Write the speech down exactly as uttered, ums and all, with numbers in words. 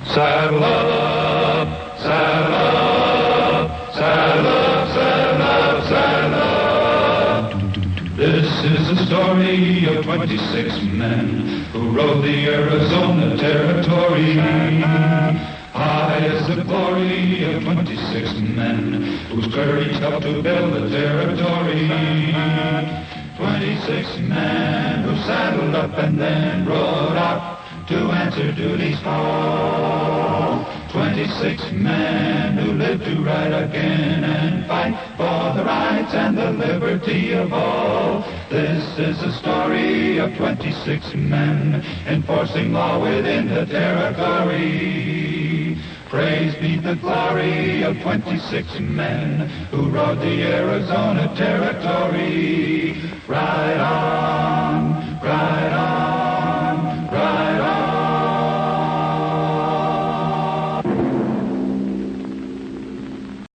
Saddle up, saddle up, saddle up, saddle up, saddle up. This is the story of twenty-six men who rode the Arizona Territory. High as the glory of twenty-six men whose courage helped to build the territory. twenty-six men who saddled up and then rode out to answer duty's call. twenty-six men who lived to ride again and fight for the rights and the liberty of all. This is the story of twenty-six men enforcing law within the territory. Praise be the glory of twenty-six men who rode the Arizona Territory. Ride on, ride on.